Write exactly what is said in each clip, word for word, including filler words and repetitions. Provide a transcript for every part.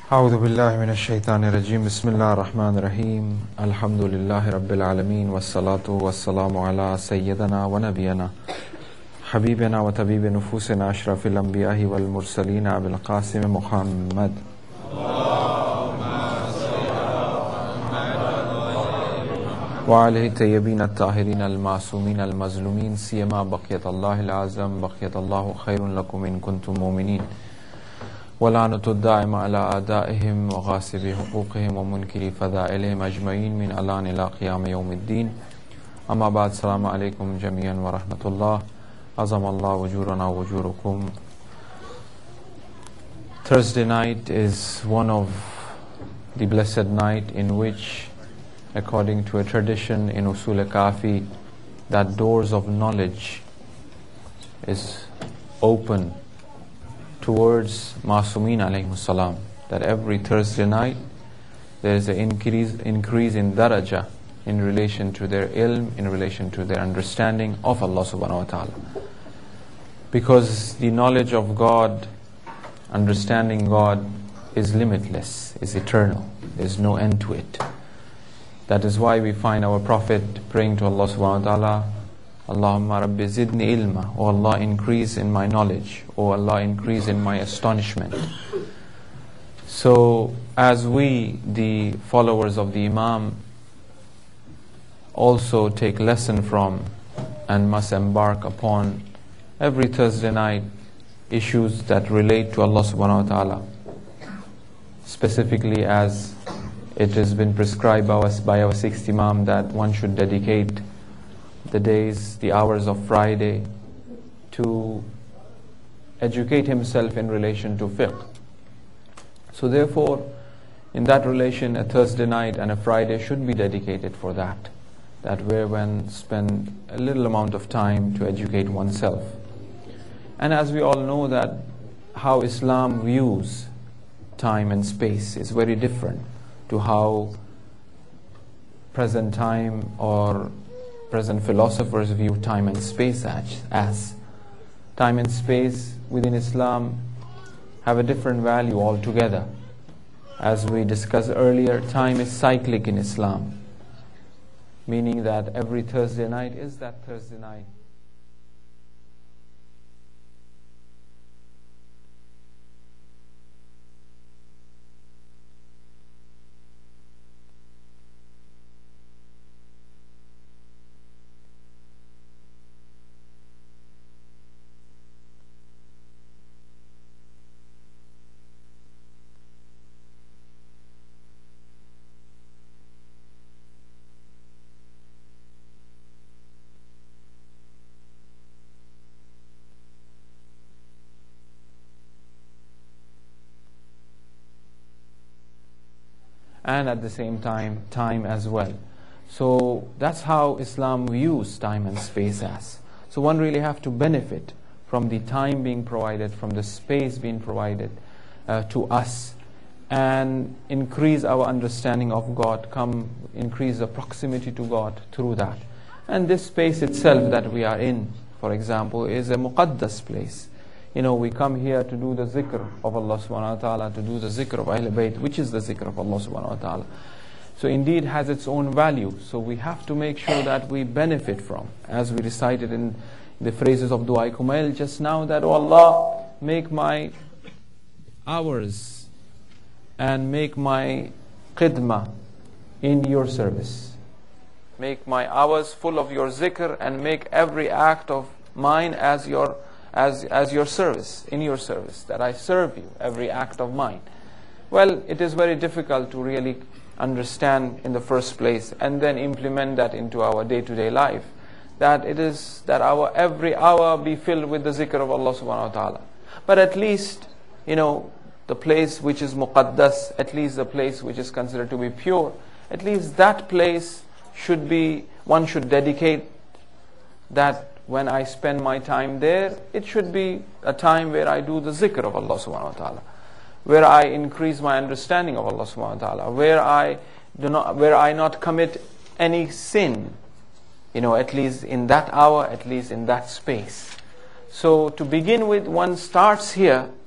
أعوذ بالله من الشيطان الرجيم بسم الله الرحمن الرحيم الحمد لله رب العالمين والصلاة والسلام على سيدنا ونبينا حبيبنا وطبيب نفوسنا أشرف الأنبياء والمرسلين أبي القاسم محمد وعليه الطيبين الطاهرين المعصومين المظلومين سيما بقية الله العظم بقية الله خير لكم إن كنتم مؤمنين ولعنة الدائم على أعدائهم وغاصب حقوقهم ومنكر فضائلهم أجمعين من الآن إلى قيام يوم الدين. أما بعد، السلام عليكم جميعا ورحمة الله. عظم الله وجورنا وجوركم. Thursday night is one of the blessed night in which, according to a tradition in Usul Kafi, that doors of knowledge is open towards Masumin alayhi salam, that every Thursday night there is an increase, increase in daraja in relation to their ilm, in relation to their understanding of Allah subhanahu wa ta'ala. Because the knowledge of God, understanding God is limitless, is eternal, there is no end to it. That is why we find our Prophet praying to Allah subhanahu wa ta'ala, Allahumma Rabbi zidni ilma, O Allah, increase in my knowledge, O Allah, increase in my astonishment. So as we, the followers of the Imam, also take lesson from and must embark upon every Thursday night issues that relate to Allah subhanahu wa ta'ala, specifically as it has been prescribed by us by our sixth Imam that one should dedicate the days, the hours of Friday to educate himself in relation to fiqh. So therefore, in that relation, a Thursday night and a Friday should be dedicated for that. That where one spend a little amount of time to educate oneself. And as we all know that how Islam views time and space is very different to how present time or present philosophers view time and space as, as. Time and space within Islam have a different value altogether. As we discussed earlier, time is cyclic in Islam, meaning that every Thursday night is that Thursday night. And at the same time, time as well. So that's how Islam views time and space as. So one really have to benefit from the time being provided, from the space being provided uh, to us, and increase our understanding of God, come increase the proximity to God through that. And this space itself that we are in, for example, is a muqaddas place. You know, we come here to do the zikr of Allah subhanahu wa ta'ala, to do the zikr of Ahl Bayt, which is the zikr of Allah subhanahu wa ta'ala. So indeed has its own value. So we have to make sure that we benefit from, as we recited in the phrases of Dua Kumail just now, that, oh Allah, make my hours and make my khidmah in your service. Make my hours full of your zikr and make every act of mine as your As, as your service, in your service, that I serve you, every act of mine. Well, it is very difficult to really understand in the first place and then implement that into our day-to-day life. That it is that our every hour be filled with the zikr of Allah subhanahu wa ta'ala. But at least, you know, the place which is muqaddas, at least the place which is considered to be pure, at least that place should be, one should dedicate that. When I spend my time there, it should be a time where I do the zikr of Allah subhanahu wa ta'ala, where I increase my understanding of Allah subhanahu wa ta'ala, where I do not, where I not commit any sin, you know, at least in that hour, at least in that space. So to begin with, one starts here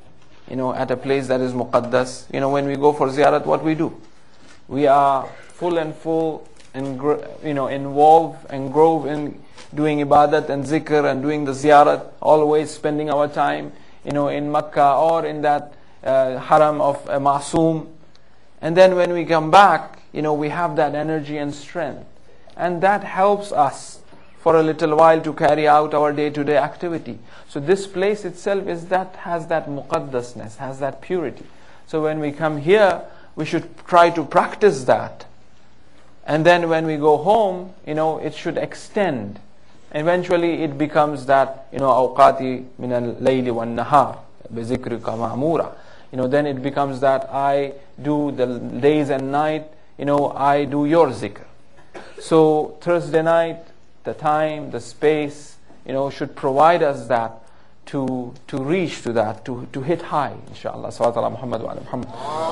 you know, at a place that is muqaddas, you know, when we go for ziyarat, what we do? We are full and full, and you know, involved and grow in doing ibadat and zikr and doing the ziyarat, always spending our time, you know, in Makkah or in that uh, haram of uh, Ma'soom. And then when we come back, you know, we have that energy and strength. And that helps us for a little while to carry out our day-to-day activity. So this place itself is that has that muqaddasness, has that purity. So when we come here, we should try to practice that. And then when we go home, you know, it should extend. Eventually it becomes that, you know, awqati min al-layli wan-nahar bi zikrika ma'mura. You know, then it becomes that I do the days and night, you know, I do your zikr. So Thursday night, the time, the space, you know, should provide us that to to reach to that, to, to hit high, inshallah. Salawat ala Muhammad wa ala Muhammad.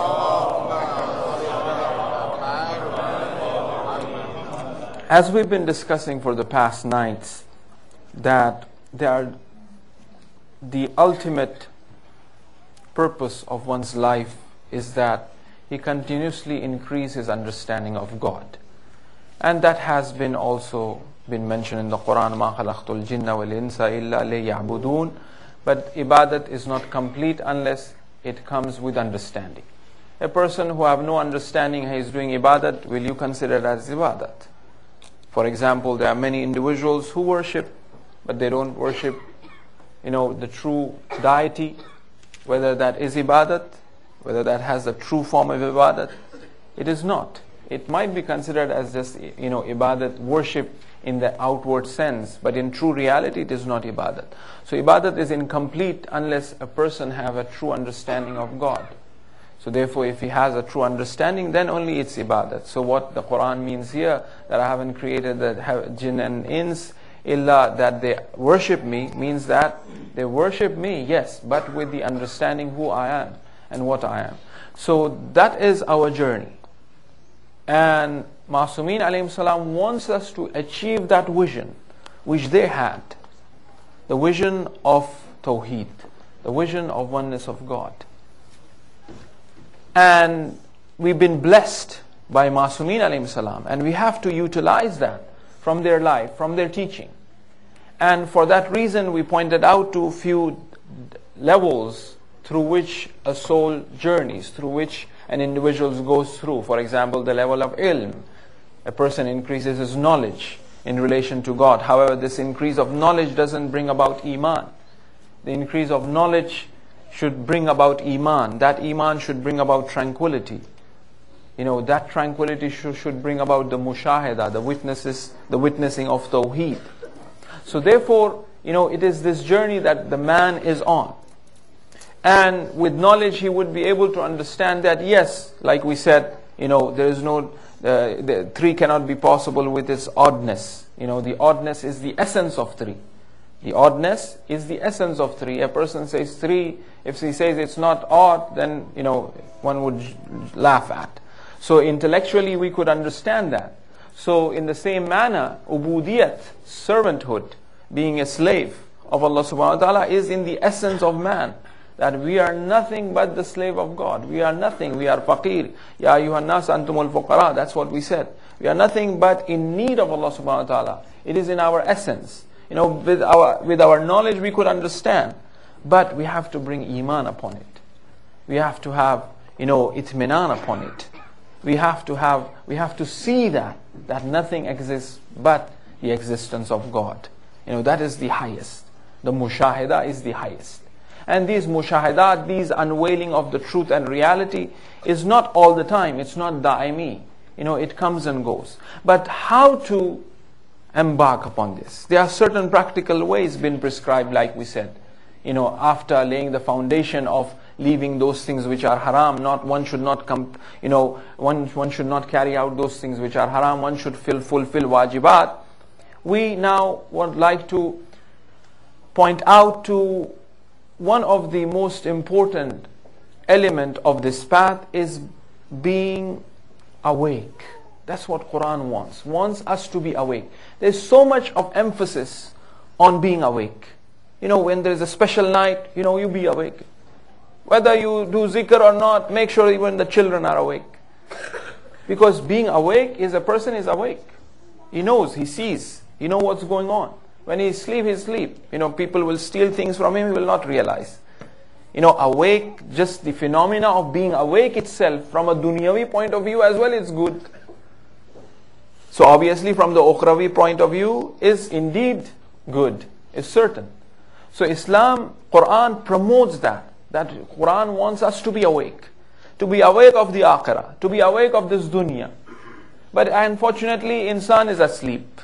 As we've been discussing for the past nights, that there are the ultimate purpose of one's life is that he continuously increases his understanding of God. And that has been also been mentioned in the Quran, مَا خَلَقْتُ الْجِنَّ وَالْإِنسَ إِلَّا لِيَعْبُدُونَ. But ibadat is not complete unless it comes with understanding. A person who have no understanding he is doing ibadat, will you consider it as ibadat? For example, there are many individuals who worship, but they don't worship, you know, the true deity. Whether that is ibadat, whether that has a true form of ibadat, it is not. It might be considered as just, you know, ibadat, worship in the outward sense, but in true reality it is not ibadat. So ibadat is incomplete unless a person have a true understanding of God. So therefore, if he has a true understanding, then only it's ibadat. So what the Quran means here, that I haven't created the jinn and ins, illa that they worship me, means that they worship me, yes, but with the understanding who I am and what I am. So that is our journey. And Ma'sumin alayhi salam wants us to achieve that vision which they had. The vision of Tawheed, the vision of oneness of God. And we've been blessed by Ma'sumin alayhi salam, and we have to utilize that from their life, from their teaching. And for that reason we pointed out to a few levels through which a soul journeys, through which an individual goes through. For example, the level of ilm. A person increases his knowledge in relation to God. However, this increase of knowledge doesn't bring about iman. The increase of knowledge should bring about iman. That iman should bring about tranquility. You know, that tranquility should, should bring about the mushahada, the witnesses, the witnessing of Tawheed. So therefore, you know, it is this journey that the man is on. And with knowledge he would be able to understand that, yes, like we said, you know, there is no, uh, the three cannot be possible with its oddness. You know, the oddness is the essence of three. The oddness is the essence of three. A person says three, if he says it's not odd, then, you know, one would laugh at. So intellectually we could understand that. So in the same manner, ubudiyat, servanthood, being a slave of Allah subhanahu wa ta'ala, is in the essence of man. That we are nothing but the slave of God. We are nothing. We are faqir. Ya ayyuhan nas antumul fuqara. That's what we said. We are nothing but in need of Allah subhanahu wa ta'ala. It is in our essence. You know, with our with our knowledge we could understand. But we have to bring iman upon it. We have to have, you know, itminan upon it. We have to have, we have to see that, that nothing exists but the existence of God. You know, that is the highest. The mushahada is the highest. And these mushahadat, these unveiling of the truth and reality is not all the time. It's not da'imi. You know, it comes and goes. But how to embark upon this? There are certain practical ways been prescribed, like we said. You know, after laying the foundation of leaving those things which are haram, not one should not come, you know, one one should not carry out those things which are haram, one should fill, fulfill wajibat. We now would like to point out to one of the most important element of this path is being awake. That's what Quran wants. Wants us to be awake. There's so much of emphasis on being awake. You know, when there's a special night, you know, you be awake. Whether you do zikr or not, make sure even the children are awake. Because being awake is a person is awake. He knows, he sees, he knows what's going on. When he's asleep, he's asleep. You know, people will steal things from him, he will not realize. You know, awake, just the phenomena of being awake itself, from a dunyavi point of view as well, is good. So obviously from the ukhravi point of view, is indeed good, is certain. So Islam, Quran promotes that. That Quran wants us to be awake. To be awake of the akhirah. To be awake of this dunya. But unfortunately, insan is asleep.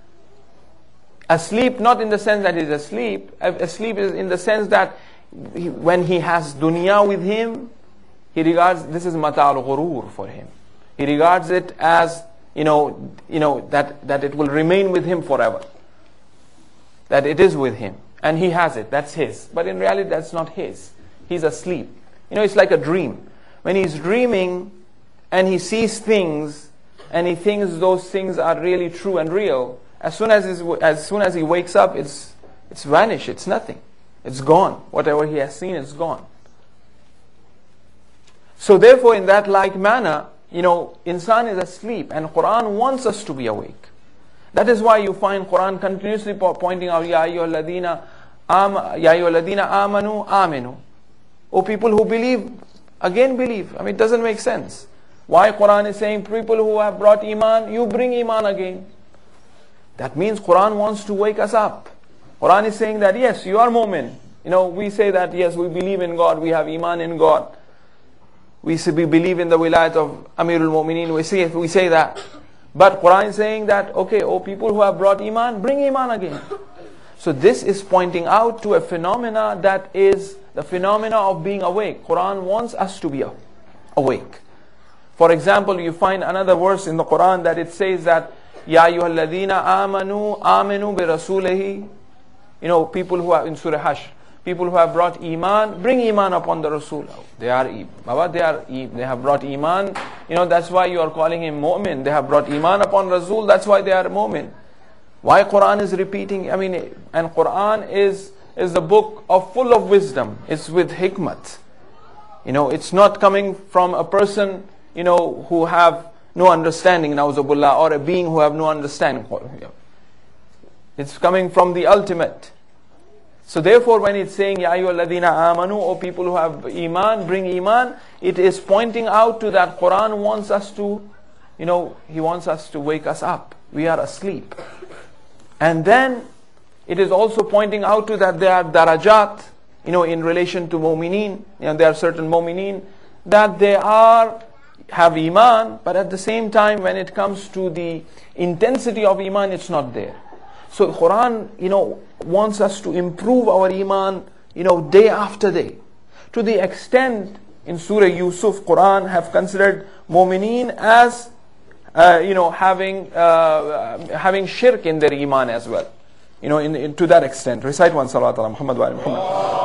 Asleep not in the sense that he's asleep. Asleep is in the sense that he, when he has dunya with him, he regards this is mata'al ghurur for him. He regards it as, you know, you know that, that it will remain with him forever. That it is with him. And he has it. That's his. But in reality, that's not his. He's asleep. You know, it's like a dream. When he's dreaming and he sees things and he thinks those things are really true and real, as soon as his, as soon as he wakes up, it's it's vanished. It's nothing. It's gone. Whatever he has seen is gone. So therefore, in that like manner, you know, insan is asleep, and Quran wants us to be awake. That is why you find Quran continuously pointing out, Ya ayyuhalladhina am, Ya ayyuhalladhina amanu aminu. O people who believe, again believe. I mean, it doesn't make sense. Why Quran is saying, people who have brought iman, you bring iman again. That means Quran wants to wake us up. Quran is saying that, yes, you are mu'min. You know, we say that, yes, we believe in God, we have iman in God. We say we believe in the wilayat of Amirul Mu'mineen, we say, we say that. But Quran is saying that, okay, oh people who have brought iman, bring iman again. So this is pointing out to a phenomena that is the phenomena of being awake. Quran wants us to be awake. For example, you find another verse in the Quran that it says that, Ya ayyuhalladhina amanu aminu bi rasulihi. You know, people who are in Surah Hashr, people who have brought iman, bring iman upon the Rasul. They are, Baba, they are, they have brought iman. You know, that's why you are calling him mu'min. They have brought iman upon Rasul. That's why they are mu'min. Why Quran is repeating? I mean, and Quran is is the book of full of wisdom. It's with hikmat. You know, it's not coming from a person, you know, who have no understanding, na'uzubillah, or a being who have no understanding. It's coming from the ultimate. So therefore, when it's saying, Ya ayyuhalladhina amanu, or people who have iman, bring iman, it is pointing out to that Quran wants us to, you know, He wants us to wake us up. We are asleep. And then, it is also pointing out to that there are darajat, you know, in relation to mu'mineen. You know, there are certain mu'mineen that they are, have iman, but at the same time, when it comes to the intensity of iman, it's not there. So Quran, you know, wants us to improve our iman, you know, day after day. To the extent, in Surah Yusuf, Quran have considered mu'mineen as, uh, you know, having uh, having shirk in their iman as well. You know, in, in, to that extent. Recite one salawat ala Muhammad wa ala Muhammad.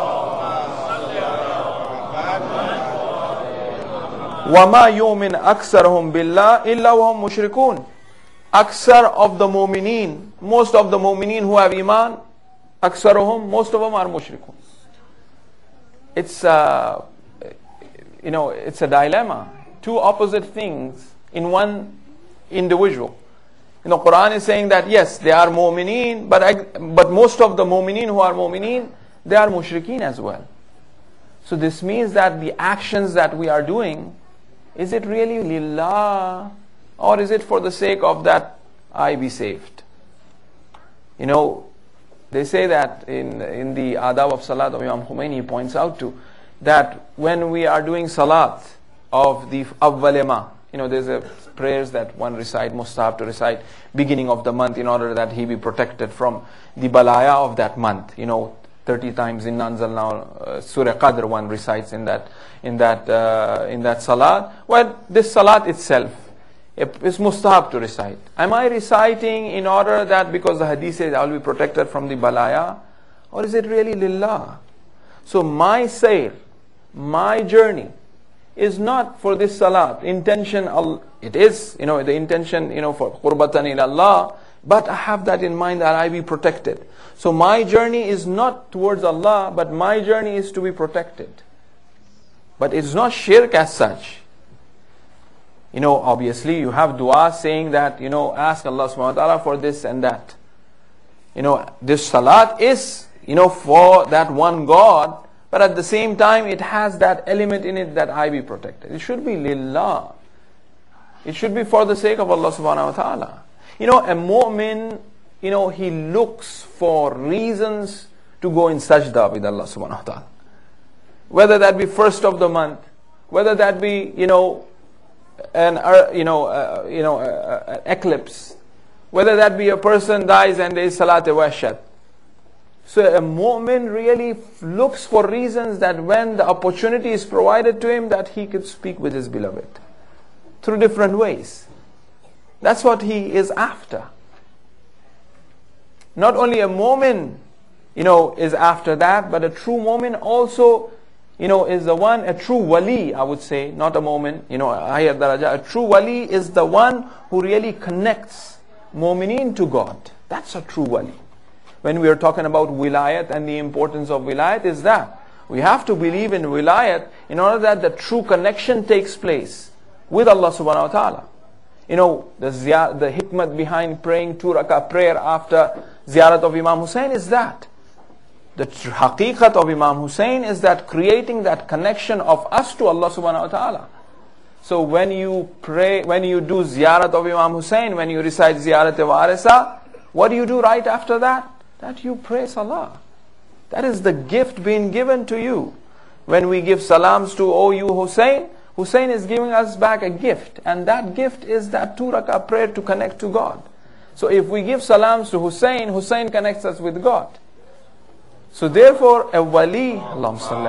وَمَا يُؤْمِنْ أَكْثَرُهُمْ بِاللَّهِ إِلَّا وَهُمْ مُشْرِكُونَ. Aksar of the mu'mineen, most of the mu'mineen who have iman, aksaruhum, most of them are mushrikun. It's uh, you know, it's a dilemma. Two opposite things in one individual. You know, Quran is saying that yes, they are mu'mineen, but I, but most of the mu'mineen who are mu'mineen, they are mushrikeen as well. So this means that the actions that we are doing, is it really lillah? Or is it for the sake of that I be saved? You know, they say that in in the adab of salat of Imam Khomeini points out to, that when we are doing salat of the awwalema, you know, there's a prayers that one recite, mustahab to recite beginning of the month in order that he be protected from the balaya of that month. You know, thirty times in Anzalna, uh, Surah Qadr one recites in that in that uh, in that salat. Well, this salat itself, it's mustahab to recite. Am I reciting in order that because the hadith says I will be protected from the balaya? Or is it really lillah? So my sayr, my journey is not for this salat. Intention, it is, you know, the intention, you know, for qurbatan ila Allah, but I have that in mind that I be protected. So my journey is not towards Allah, but my journey is to be protected. But it's not shirk as such. You know, obviously you have dua saying that, you know, ask Allah subhanahu wa ta'ala for this and that. You know, this salat is, you know, for that one God, but at the same time it has that element in it that I be protected. It should be lillah. It should be for the sake of Allah subhanahu wa ta'ala. You know, a mu'min, you know, he looks for reasons to go in sajda with Allah subhanahu wa ta'ala. Whether that be first of the month, whether that be, you know, an, uh, you know, uh, you know, uh, uh, eclipse, whether that be a person dies and there is salat wahshat. So a mu'min really looks for reasons that when the opportunity is provided to him, that he could speak with his beloved through different ways. That's what he is after. Not only a mu'min, you know, is after that, but a true mu'min also, you know, is the one, a true wali, I would say, not a mu'min, you know, a higher daraja. A true wali is the one who really connects mu'mineen to God. That's a true wali. When we are talking about wilayat and the importance of wilayat is that we have to believe in wilayat in order that the true connection takes place with Allah subhanahu wa ta'ala. You know, the ziyar- the hikmat behind praying two rakah prayer after ziyarat of Imam Hussein is that. The haqiqat of Imam Hussein is that creating that connection of us to Allah subhanahu wa ta'ala. So when you pray, when you do ziyarat of Imam Hussein, when you recite ziyarat-e-warisa, what do you do right after that? That you pray salah. That is the gift being given to you. When we give salams to, oh you Hussein, Hussein is giving us back a gift. And that gift is that two rakah prayer to connect to God. So if we give salams to Hussein, Hussein connects us with God. So therefore, a wali, Allahumma salli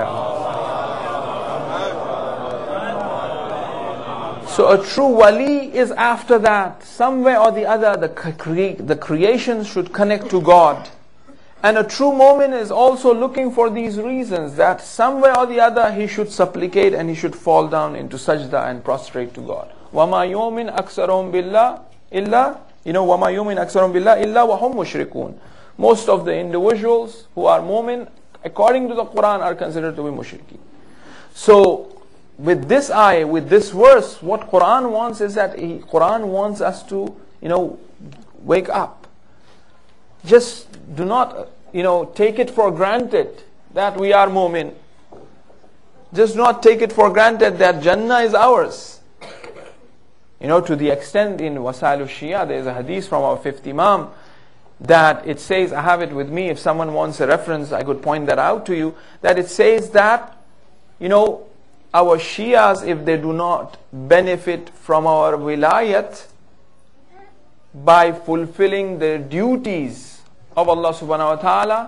ala. So a true wali is after that. Some way or the other, the, cre- the creations should connect to God. And a true mu'min is also looking for these reasons, that some way or the other he should supplicate and he should fall down into sajda and prostrate to God. وَمَا يُؤْمِنْ أَكْثَرُهُمْ بِاللَّهِ إِلَّا You know, وَمَا يُؤْمِنْ أَكْثَرُهُمْ بِاللَّهِ إِلَّا وَهُمْ مُشْرِكُونَ. Most of the individuals who are mu'min, according to the Quran, are considered to be mushriki. So, with this ayah, with this verse, what Quran wants is that he, Quran wants us to, you know, wake up. Just do not, you know, take it for granted that we are mu'min. Just not take it for granted that Jannah is ours. You know, to the extent in Wasailu Shia, there is a hadith from our fifth Imam that it says, I have it with me, if someone wants a reference, I could point that out to you, that it says that, you know, our Shias, if they do not benefit from our wilayat by fulfilling their duties of Allah subhanahu wa ta'ala,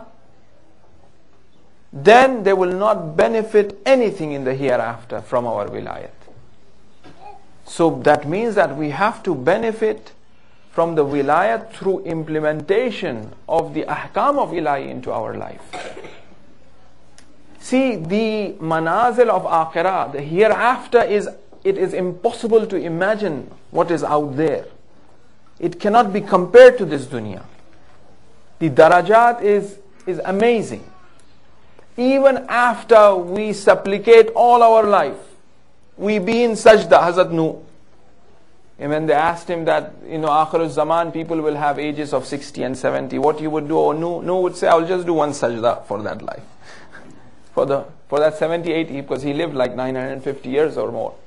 then they will not benefit anything in the hereafter from our wilayat. So that means that we have to benefit from the wilayat through implementation of the ahkam of ilahi into our life. See, the manazil of akhirah, the hereafter, is, it is impossible to imagine what is out there. It cannot be compared to this dunya. The darajat is, is amazing. Even after we supplicate all our life, we be in sajda, Hazrat Nuh. And when they asked him that, you know, Akhirul Zaman, people will have ages of sixty and seventy, what you would do? Or Nuh, Nuh would say, I will just do one sajda for that life. for the for that seventy, eighty, because he lived like nine hundred fifty years or more.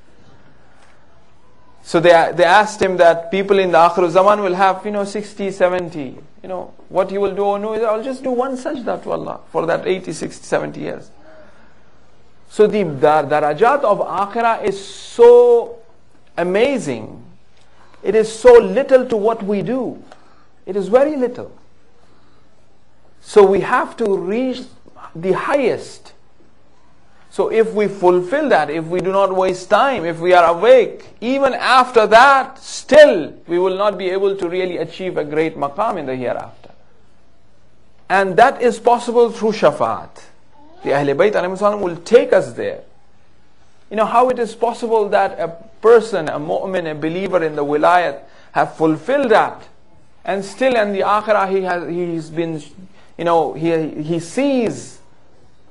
So they they asked him that people in the Akhirul Zaman will have, you know, sixty, seventy. You know, what you will do? Or no, I'll just do one sajda to Allah for that eighty, sixty, seventy years. So the dar- darajat of akhirah is so amazing. It is so little to what we do. It is very little. So we have to reach the highest. So if we fulfill that, if we do not waste time, if we are awake, even after that, still we will not be able to really achieve a great maqam in the hereafter. And that is possible through shafaat. The Ahl Bayt alayhi salam will take us there. You know how it is possible that a person, a mu'min, a believer in the wilayat have fulfilled that, and still in the akhirah he has he's been, you know, he he sees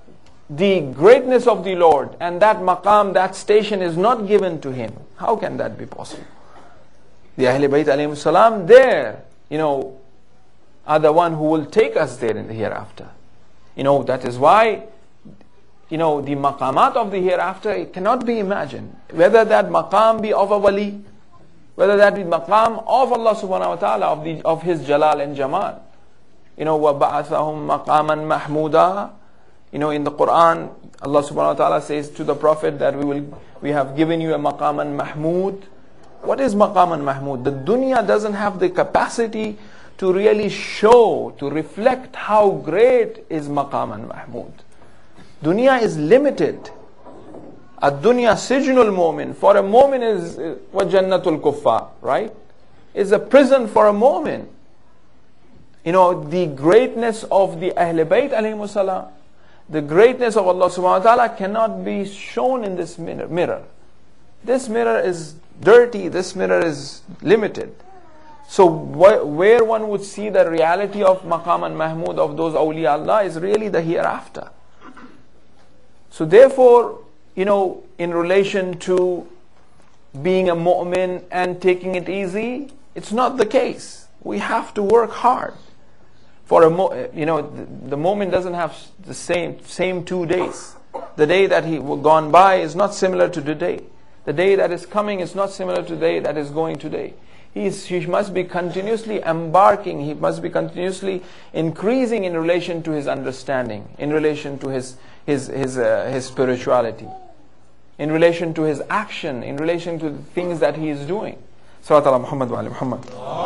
the greatness of the Lord, and that maqam, that station is not given to him. How can that be possible? The Ahl Bayt alayhi salam there, you know, are the one who will take us there in the hereafter. You know, that is why, you know, the maqamat of the hereafter, it cannot be imagined. Whether that maqam be of a wali, whether that be maqam of Allah subhanahu wa ta'ala, of, the, of His jalal and jamal. You know, وَبَعَثَهُمْ مَقَامًا مَحْمُودًا. You know, in the Quran, Allah subhanahu wa ta'ala says to the Prophet that we will, we have given you a maqaman mahmud. What is maqaman mahmud? The dunya doesn't have the capacity to really show, to reflect how great is maqaman mahmud. Dunya is limited. Ad-dunya sijnul mu'min. For a mu'min is wa jannatul kuffar, right? Is a prison for a mu'min. You know, the greatness of the Ahl Bayt alayhimu salam, the greatness of Allah subhanahu wa ta'ala cannot be shown in this mirror. This mirror is dirty, this mirror is limited. So wh where one would see the reality of maqam and mahmud of those awliya Allah is really the hereafter. So therefore, you know, in relation to being a mu'min and taking it easy, it's not the case. We have to work hard. For a mo you know, the, the moment doesn't have the same same two days. The day that he gone by is not similar to today. The day that is coming is not similar to the day that is going today. He, is, he must be continuously embarking. He must be continuously increasing in relation to his understanding, in relation to his his his uh, his spirituality, in relation to his action, in relation to the things that he is doing. Salawat ala Muhammad wa ali Muhammad.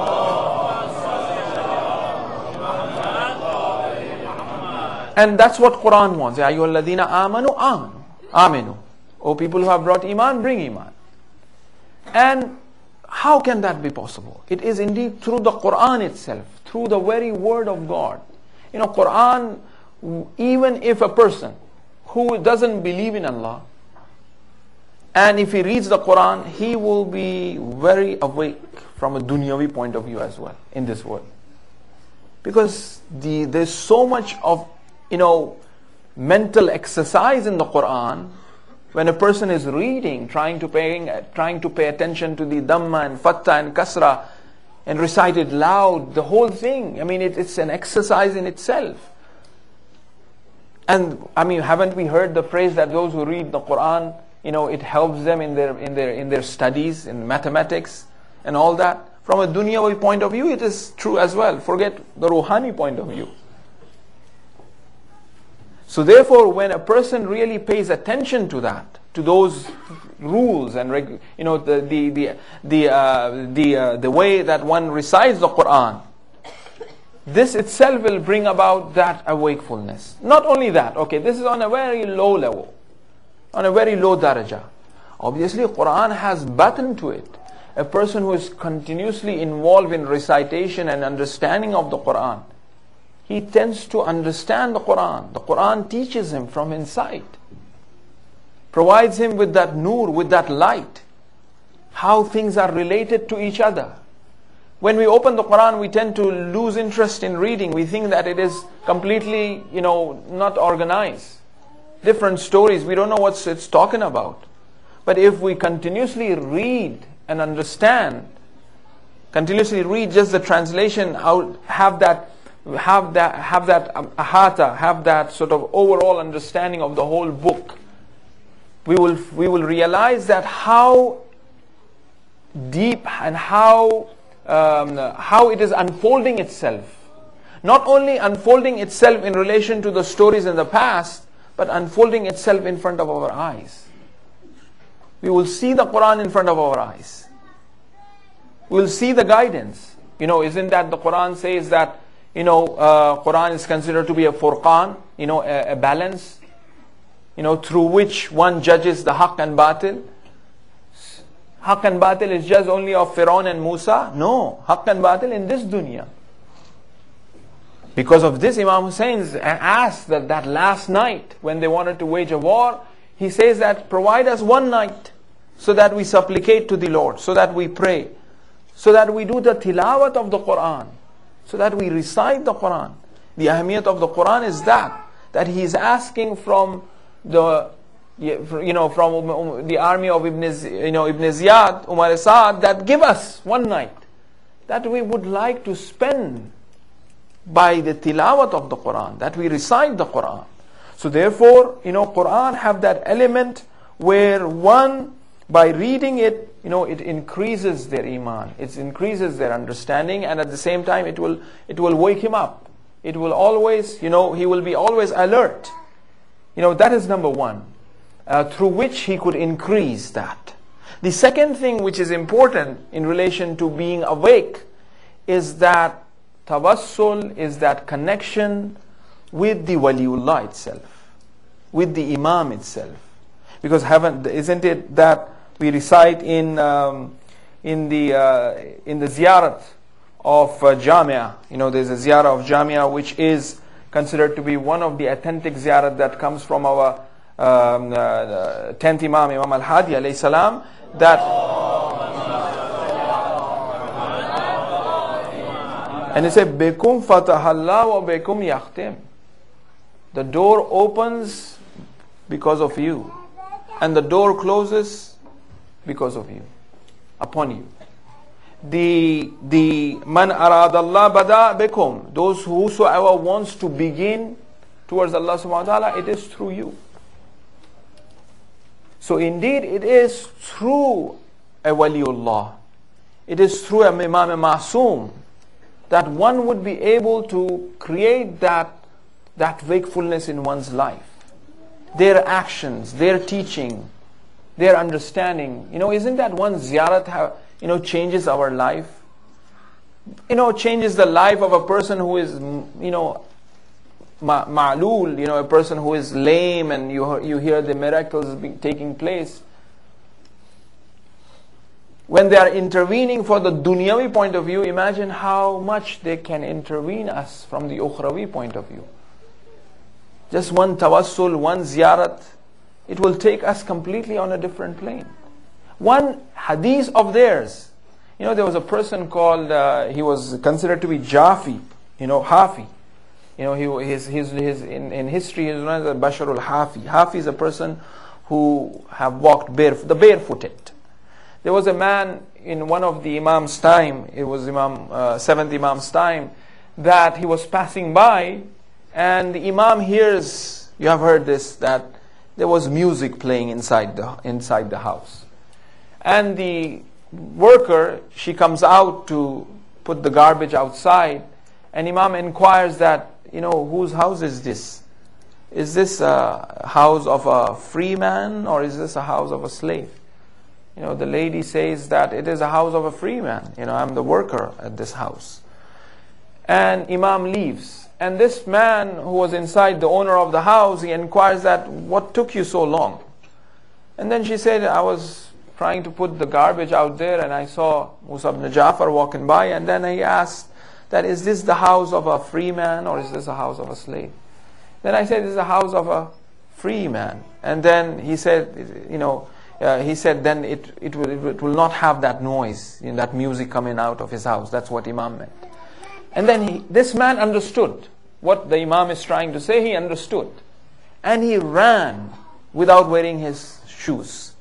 And that's what Quran wants. Ya ayyuhalladhina amanu amanu. Aminu. O people who have brought iman, bring iman. And how can that be possible? It is indeed through the Quran itself, through the very word of God. You know, Quran, even if a person who doesn't believe in Allah, and if he reads the Quran, he will be very awake from a dunyavi point of view as well in this world. Because the, there's so much of, you know, mental exercise in the Quran. When a person is reading, trying to pay, trying to pay attention to the Dhamma and Fatta and Kasra and recite it loud, the whole thing, I mean, it, it's an exercise in itself. And I mean, haven't we heard the phrase that those who read the Quran, you know, it helps them in their in their in their studies, in mathematics and all that. From a dunyawi point of view, it is true as well. Forget the ruhani point of view. So therefore, when a person really pays attention to that, to those rules and reg you know the the the the uh, the, uh, the way that one recites the Quran, this itself will bring about that awakefulness. Not only that, okay, this is on a very low level, on a very low daraja. Obviously, Quran has batten to it. A person who is continuously involved in recitation and understanding of the Quran, he tends to understand the Quran. The Quran teaches him from inside, provides him with that nur, with that light, how things are related to each other. When we open the Quran, we tend to lose interest in reading. We think that it is completely, you know, not organized. Different stories, we don't know what it's talking about. But if we continuously read and understand, continuously read just the translation, have that have that have that ahata, have that sort of overall understanding of the whole book, we will we will realize that how deep and how um, how it is unfolding itself. Not only unfolding itself in relation to the stories in the past, but unfolding itself in front of our eyes. We will see the Quran in front of our eyes. We will see the guidance. You know, isn't that the Quran says that, you know, uh, Quran is considered to be a furqan, you know, a, a balance, you know, through which one judges the haqq and batil. Haqq and batil is just only of Fir'aun and Musa. No, haqq and batil in this dunya. Because of this, Imam Hussein asked that, that last night when they wanted to wage a war, he says that provide us one night so that we supplicate to the Lord, so that we pray, so that we do the tilawat of the Quran, so that we recite the Quran. The ahmiyat of the Quran is that, that he is asking from, the you know from the army of Ibn you know Ibn Ziyad, Umar Saad, that give us one night that we would like to spend by the tilawat of the Quran, that we recite the Quran. So therefore, you know, Quran have that element where one, by reading it, you know, it increases their iman, it increases their understanding, and at the same time it will it will wake him up. It will always, you know, he will be always alert. You know, that is number one, uh, through which he could increase that. The second thing which is important in relation to being awake is that tawassul is that connection with the waliullah itself, with the imam itself. Because haven't, isn't it that we recite in um, in the uh, in the ziyarat of uh, Jamia? You know, there's a ziyarat of Jamia which is considered to be one of the authentic ziyarat that comes from our um, uh, tenth Imam, Imam Al-Hadi alayhi salam, that and it said Bekum fatahallah wa bekum yakhtim. The door opens because of you, and the door closes because of you, upon you. The the man aradallah bada bekum, those whosoever wants to begin towards Allah subhanahu wa ta'ala, it is through you. So indeed it is through a waliullah, it is through a imam ma'soom that one would be able to create that that wakefulness in one's life. Their actions, their teaching, their understanding. You know, isn't that one ziyarat have, you know, changes our life? You know, changes the life of a person who is, you know, ma- ma'lul, you know, a person who is lame, and you you hear the miracles being, taking place. When they are intervening for the dunyawi point of view, imagine how much they can intervene us from the ukhrawi point of view. Just one tawassul, one ziyarat, it will take us completely on a different plane. One hadith of theirs, you know, there was a person called, uh, he was considered to be Jafi, you know, Hafi. You know, he, his, his, his, in, in history, he is known as Basharul Hafi. Hafi is a person who have walked barefoot, the barefooted. There was a man in one of the Imam's time, it was Imam, uh, seventh Imam's time, that he was passing by, and the Imam hears, you have heard this, that there was music playing inside the inside the house. And the worker, she comes out to put the garbage outside, and Imam inquires that, you know, whose house is this? Is this a house of a free man, or is this a house of a slave? You know, the lady says that it is a house of a free man. You know, I'm the worker at this house. And Imam leaves. And this man who was inside, the owner of the house, he inquires that, what took you so long? And then she said, I was trying to put the garbage out there, and I saw Musa ibn Ja'far walking by, and then he asked that, is this the house of a free man, or is this a house of a slave? Then I said, this is a house of a free man. And then he said, you know, uh, he said, then it, it, will, it will not have that noise, you know, that music coming out of his house. That's what Imam meant. And then he, this man understood what the Imam is trying to say. He understood. And he ran without wearing his shoes.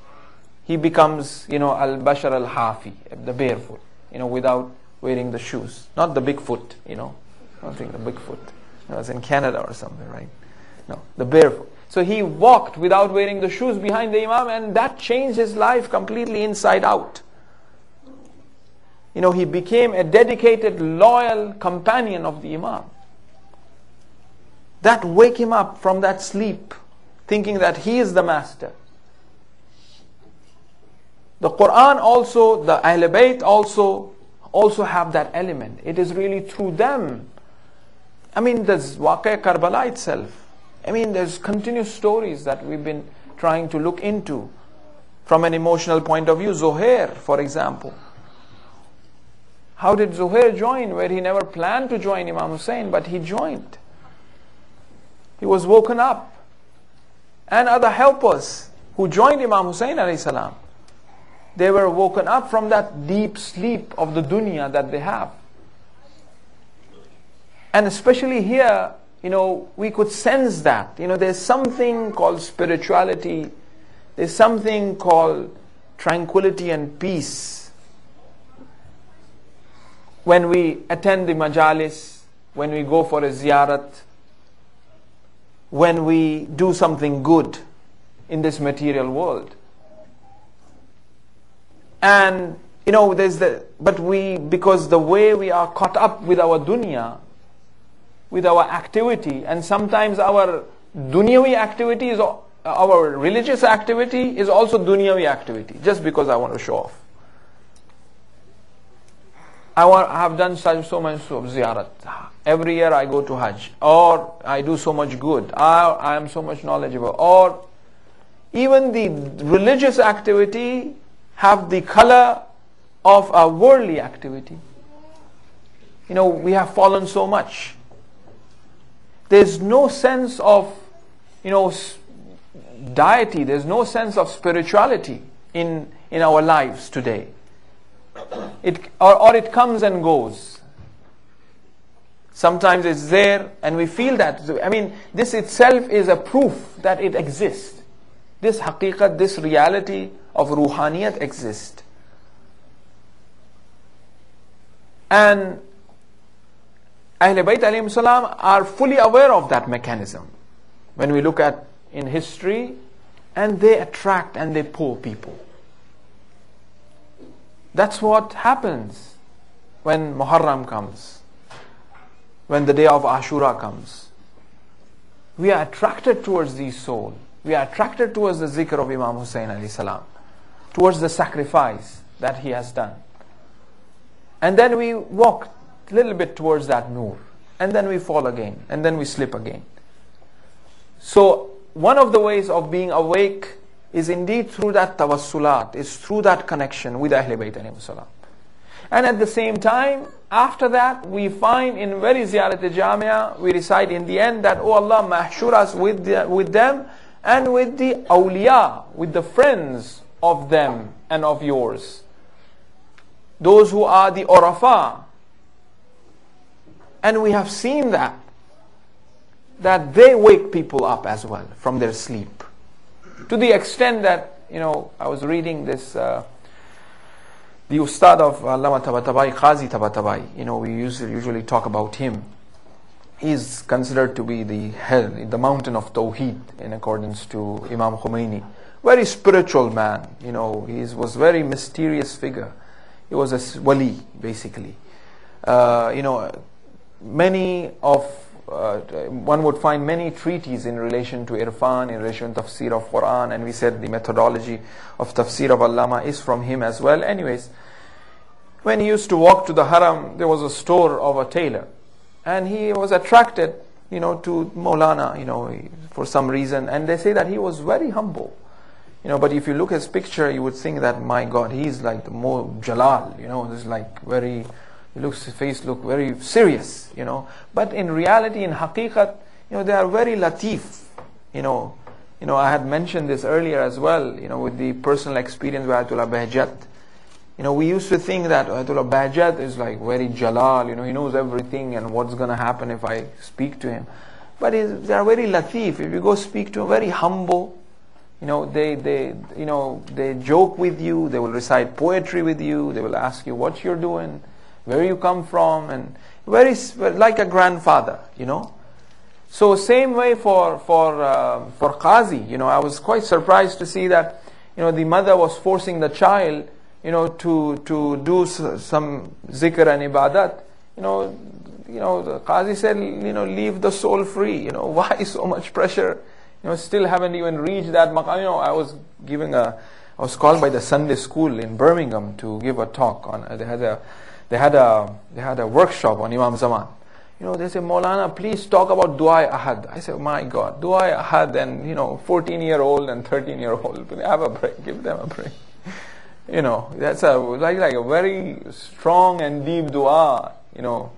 He becomes, you know, Al-Bashar Al-Hafi, the barefoot, you know, without wearing the shoes. Not the big foot, you know. I don't think the big foot. You know, it's in Canada or something, right? No, the barefoot. So he walked without wearing the shoes behind the Imam, and that changed his life completely inside out. You know, he became a dedicated, loyal companion of the Imam. That wake him up from that sleep, thinking that he is the master. The Quran also, the Ahl Bayt also, also have that element. It is really through them. I mean, there's Waqi Karbala itself. I mean, there's continuous stories that we've been trying to look into from an emotional point of view. Zuhair, for example. How did Zuhair join, where he never planned to join Imam Hussein, but he joined. He was woken up. And other helpers who joined Imam Hussein alayhi salam, they were woken up from that deep sleep of the dunya that they have. And especially here, you know, we could sense that. You know, there's something called spirituality. There's something called tranquility and peace. When we attend the majalis, when we go for a ziyarat, when we do something good in this material world. And, you know, there's the, but we, because the way we are caught up with our dunya, with our activity, and sometimes our dunyawi activity is, our religious activity is also dunyawi activity, just because I want to show off. I, want, I have done so, so much of ziyarat. Every year I go to Hajj, or I do so much good, or I am so much knowledgeable, or even the religious activity have the color of a worldly activity. You know, we have fallen so much. There's no sense of, you know, deity. There's no sense of spirituality in, in our lives today. It, or, or it comes and goes. Sometimes it's there and we feel that. I mean, this itself is a proof that it exists. This haqiqat, this reality of ruhaniyat exists. And Ahl Bayt alayhim salam are fully aware of that mechanism. When we look at in history, and they attract and they pull people. That's what happens when Muharram comes, when the day of Ashura comes. We are attracted towards these souls. We are attracted towards the zikr of Imam Hussain alayhi salam, towards the sacrifice that he has done. And then we walk a little bit towards that nur, and then we fall again, and then we slip again. So one of the ways of being awake is indeed through that tawassulat, is through that connection with Ahl Bayt alayhim salam. And at the same time, after that, we find in very ziyarat jamia, we recite in the end that, oh Allah, mahshur us with, the, with them and with the awliya, with the friends of them and of yours. Those who are the orafa. And we have seen that, that they wake people up as well from their sleep. To the extent that, you know, I was reading this, uh, the Ustad of Allama Tabatabai, Qazi Tabatabai, you know, we usually, usually talk about him. He's considered to be the head, the mountain of Tawheed in accordance to Imam Khomeini. Very spiritual man, you know, he was a very mysterious figure. He was a wali, basically. Uh, you know, many of, uh, one would find many treaties in relation to Irfan, in relation to tafsir of Quran, and we said the methodology of tafsir of Allama is from him as well. Anyways, when he used to walk to the haram, there was a store of a tailor, and he was attracted, you know, to Maulana, you know, for some reason, and they say that he was very humble. You know, but if you look at his picture, you would think that, my God, he's like the more Jalal, you know, this like very, he looks, his face look very serious, you know. But in reality, in haqiqat, you know, they are very latif, you know. You know, I had mentioned this earlier as well, you know, with the personal experience with Ayatollah Bahjat. You know, we used to think that Ayatollah Bahjat is like very Jalal, you know, he knows everything and what's going to happen if I speak to him. But they are very latif. If you go speak to him, very humble. You know, they, they, you know, they joke with you, they will recite poetry with you, they will ask you what you're doing, where you come from, and very, like a grandfather, you know. So same way for, for, uh, for Qazi, you know, I was quite surprised to see that, you know, the mother was forcing the child, you know, to, to do some zikr and ibadat. You know, you know, the Qazi said, you know, leave the soul free, you know, why so much pressure? You know, still haven't even reached that maqam. You know, I was giving a, I was called by the Sunday school in Birmingham to give a talk on. Uh, they had a, they had a, they had a workshop on Imam Zaman. You know, they said, Maulana, please talk about Du'a Ahad. I said, my God, Du'a Ahad, and you know, fourteen year old and thirteen year old, have a break, give them a break. You know, that's a like like a very strong and deep du'a. You know,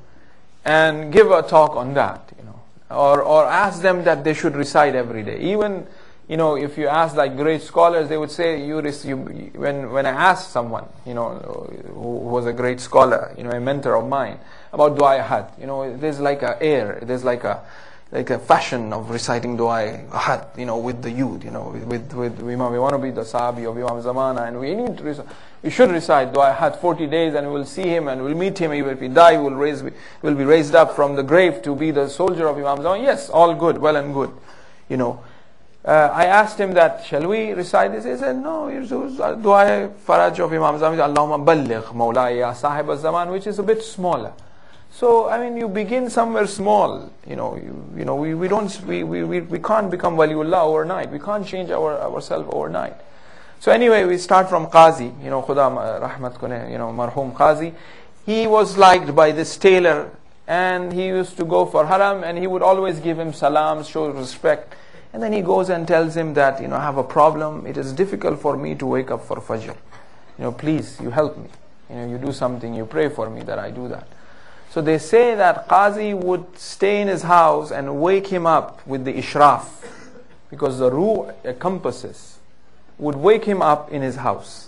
and give a talk on that. You know. Or, or ask them that they should recite every day. Even, you know, if you ask like great scholars, they would say, you, you when when I asked someone, you know, who was a great scholar, you know, a mentor of mine, about Du'a Ahad, you know, there's like a air, there's like a, like a fashion of reciting dua ahad, you know, with the youth, you know, with with we, we want to be the Sahabi of Imam Zamana, and we need to recite, we should recite dua ahad forty days, and we will see him and we'll meet him. Even if we die, we will raise, we will be raised up from the grave to be the soldier of Imam Zamana. Yes, all good, well and good, you know. Uh, I asked him that, shall we recite this? He said, no, it's dua faraj of Imam Zamana, Allahumma balligh mawlaya ya sahib al-zaman, which is a bit smaller. So, I mean, you begin somewhere small, you know, you, you know, we, we don't, we, we, we, we can't become waliullah overnight. We can't change our, ourselves overnight. So anyway, we start from Qazi, you know, Khuda rahmat kune, you know, marhum Qazi. He was liked by this tailor, and he used to go for haram, and he would always give him salams, show respect. And then he goes and tells him that, you know, I have a problem. It is difficult for me to wake up for Fajr. You know, please, you help me. You know, you do something, you pray for me that I do that. So they say that Qazi would stay in his house and wake him up with the ishraf, because the ruh encompasses, would wake him up in his house.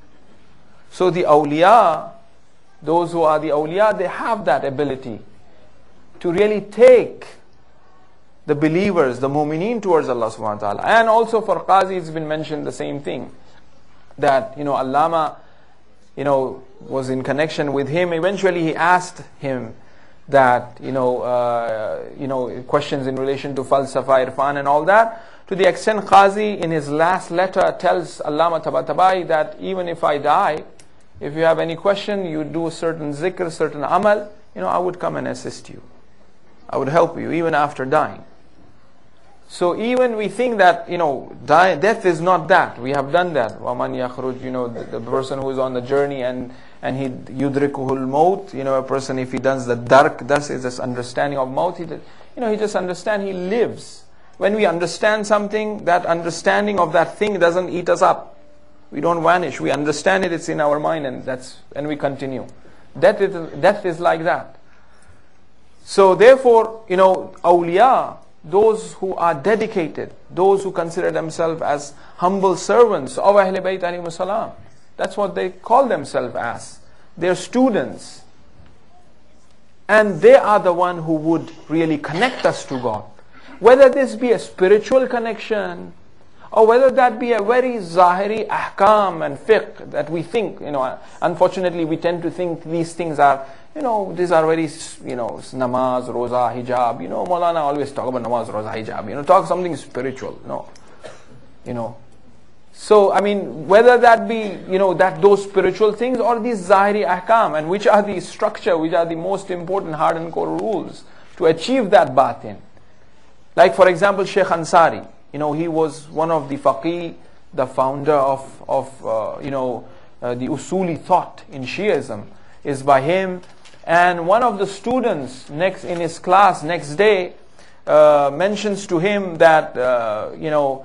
So the awliya, those who are the awliya, they have that ability to really take the believers, the mu'mineen towards Allah subhanahu wa ta'ala. And also for Qazi, it's been mentioned the same thing, that, you know, Allama, you know, was in connection with him. Eventually he asked him that, you know, uh, you know, questions in relation to falsafa, irfan and all that. To the extent Qazi in his last letter tells Allama Tabatabai that even if I die, if you have any question, you do a certain zikr, certain amal, you know, I would come and assist you. I would help you even after dying. So even we think that, you know, die, death is not that. We have done that. وَمَنْ يَخْرُجْ, you know, the, the person who is on the journey and and he يُدْرِكُهُ الْمَوْتِ, you know, a person, if he does the dark, thus is this understanding of maut, he, you know, he just understand, he lives. When we understand something, that understanding of that thing doesn't eat us up. We don't vanish. We understand it, it's in our mind, and that's and we continue. Death is, death is like that. So therefore, you know, awliya, those who are dedicated, those who consider themselves as humble servants of Ahl Bayt alayhimus salam, that's what they call themselves as. They're students. And they are the one who would really connect us to God. Whether this be a spiritual connection, or whether that be a very zahiri ahkam and fiqh that we think, you know, unfortunately we tend to think these things are, you know, these are very, you know, namaz, roza, hijab. You know, Maulana always talk about namaz, roza, hijab. You know, talk something spiritual. No. You know. So, I mean, whether that be, you know, that those spiritual things or these zahiri ahkam, and which are the structure, which are the most important hard and core rules to achieve that batin. Like, for example, Sheikh Ansari. You know, he was one of the faqih, the founder of, of uh, you know, uh, the usuli thought in Shiism is by him. And one of the students next in his class next day uh, mentions to him that, uh, you know,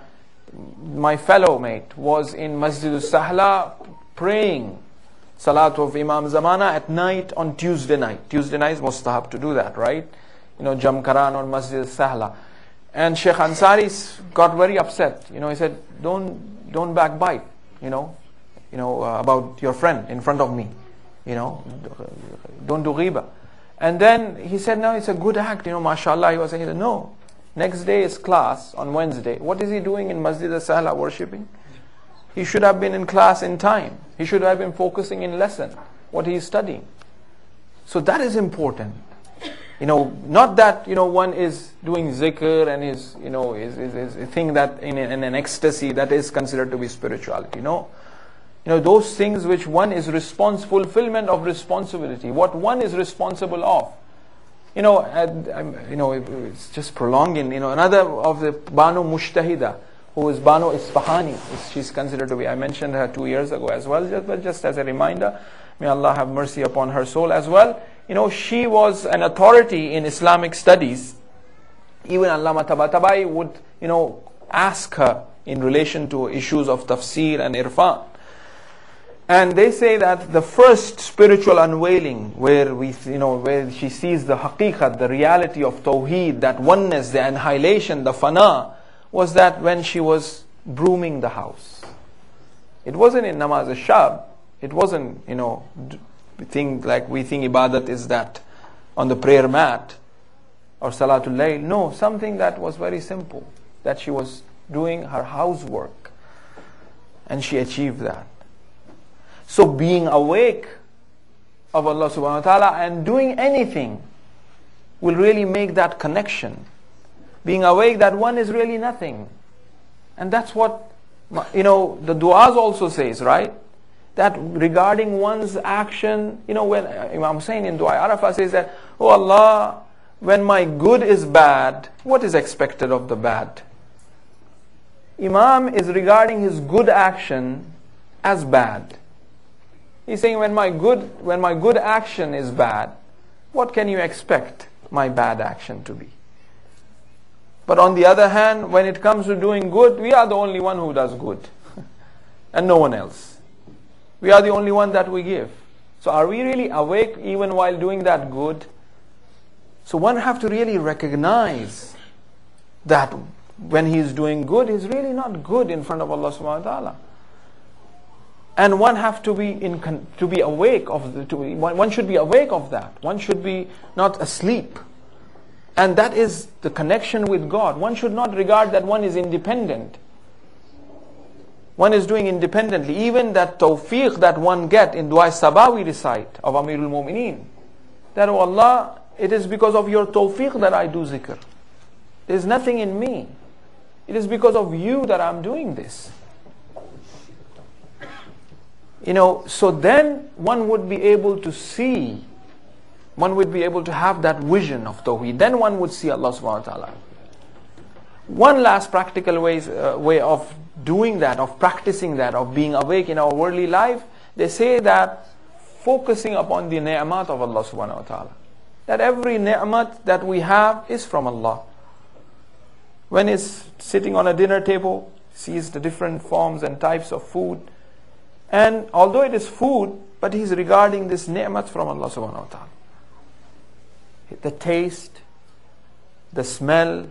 my fellow mate was in Masjid al-Sahla praying Salat of Imam Zamana at night on Tuesday night. Tuesday night is mustahab to do that, right? You know, Jamkaran on Masjid al-Sahla. And Sheikh Ansari got very upset. You know, he said, don't don't backbite, you know, you know, uh, about your friend in front of me. You know, don't do ghiba. And then he said, no, it's a good act, you know, mashallah. He was saying, no, next day is class on Wednesday. What is he doing in Masjid al-Sahla worshipping? He should have been in class in time. He should have been focusing in lesson, what he is studying. So that is important. You know, not that, you know, one is doing zikr and is, you know, is, is, is a thing that in, in an ecstasy that is considered to be spirituality. No. You know, those things which one is responsible, fulfillment of responsibility, what one is responsible of. You know, uh, you know, it's just prolonging. You know, another of the Banu Mushtahida, who is Banu Isfahani, she's considered to be, I mentioned her two years ago as well, just, but just as a reminder, may Allah have mercy upon her soul as well. You know, she was an authority in Islamic studies. Even Allama Tabatabai would, you know, ask her in relation to issues of tafsir and irfan. And they say that the first spiritual unveiling, where we, you know, where she sees the haqiqat, the reality of tawheed, that oneness, the annihilation, the fana, was that when she was brooming the house. It wasn't in namaz al-shab. It wasn't, you know, thing like we think ibadat is that on the prayer mat. or Salatul Layl. No, something that was very simple, that she was doing her housework and she achieved that. So being awake of Allah subhanahu wa ta'ala and doing anything will really make that connection. Being awake that one is really nothing. And that's what, you know, the du'as also says, right? That regarding one's action, you know, when Imam Hussein in Dua Arafah says that, oh Allah, when my good is bad, what is expected of the bad? Imam is regarding his good action as bad. He's saying when my good, when my good action is bad, what can you expect my bad action to be? But on the other hand, when it comes to doing good, we are the only one who does good. And no one else. We are the only one that we give. So are we really awake even while doing that good? So one have to really recognize that when he is doing good, he's really not good in front of Allah subhanahu wa ta'ala. And one have to be in con- to be awake of the, to, one, one should be awake of that. One should be not asleep. And that is the connection with God. One should not regard that one is independent. One is doing independently. Even that tawfiq that one get in Dua Sabah we recite of Amirul Mu'mineen. That, oh Allah, it is because of your tawfiq that I do zikr. There is nothing in me. It is because of you that I am doing this. You know, so then one would be able to see, one would be able to have that vision of Tawheed. Then one would see Allah subhanahu wa ta'ala. One last practical ways, uh, way of doing that, of practicing that, of being awake in our worldly life, they say that focusing upon the ni'mat of Allah subhanahu wa ta'ala. That every ni'mat that we have is from Allah. When he's sitting on a dinner table, sees the different forms and types of food, and although it is food, but he's regarding this ni'mat from Allah subhanahu wa ta'ala. The taste, the smell,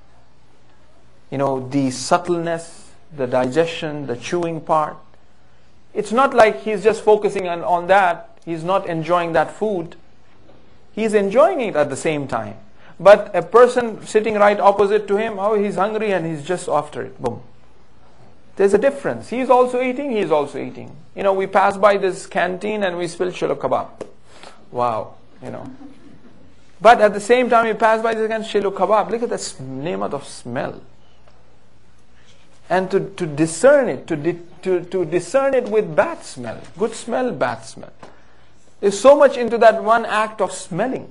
you know, the subtleness, the digestion, the chewing part. It's not like he's just focusing on, on that. He's not enjoying that food. He's enjoying it at the same time. But a person sitting right opposite to him, oh, he's hungry and he's just after it. Boom. There's a difference. He's also eating, he's also eating. You know, we pass by this canteen and we spill shilo kebab. Wow, you know. But at the same time, we pass by this shilo kebab. Look at the ni'mat of smell. And to, to discern it, to, di- to, to discern it with bad smell. Good smell, bad smell. There's so much into that one act of smelling.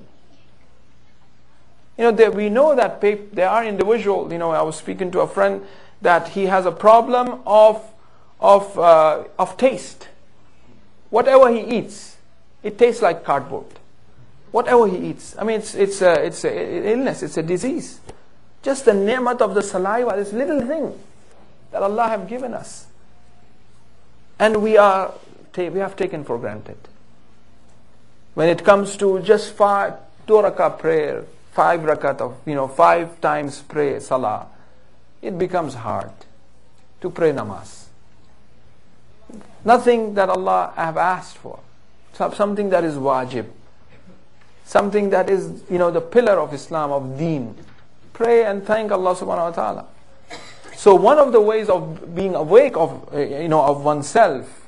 You know, they, we know that they, they are individual. You know, I was speaking to a friend that he has a problem of of uh, of taste. Whatever he eats, it tastes like cardboard. Whatever he eats, I mean, it's it's a it's a illness, it's a disease. Just the ni'mat of the saliva, this little thing that Allah have given us, and we are we have taken for granted. When it comes to just five two rakah prayer, five rakat of you know five times pray salah, it becomes hard to pray namaz. Nothing that Allah have asked for. Something that is wajib. Something that is, you know, the pillar of Islam, of deen. Pray and thank Allah subhanahu wa ta'ala. So one of the ways of being awake of, you know, of oneself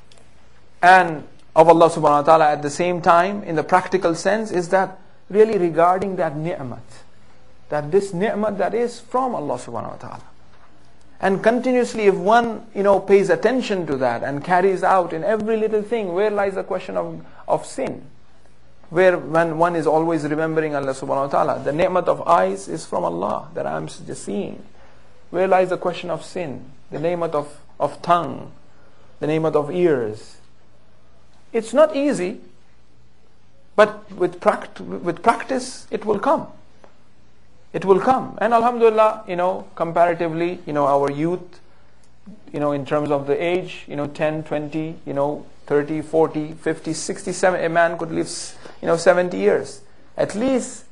and of Allah subhanahu wa ta'ala at the same time, in the practical sense, is that really regarding that ni'mat. That this ni'mat that is from Allah subhanahu wa ta'ala. And continuously if one, you know, pays attention to that and carries out in every little thing, where lies the question of, of sin? Where when one is always remembering Allah subhanahu wa ta'ala. The ni'mat of eyes is from Allah, that I am just seeing. Where lies the question of sin? The ni'mat of, of tongue. The ni'mat of ears. It's not easy, but with, pract- with practice it will come. It will come. And alhamdulillah, you know, comparatively, you know, our youth, you know, in terms of the age, you know, ten, twenty, you know, thirty, forty, fifty, sixty, seventy, a man could live, you know, seventy years. At least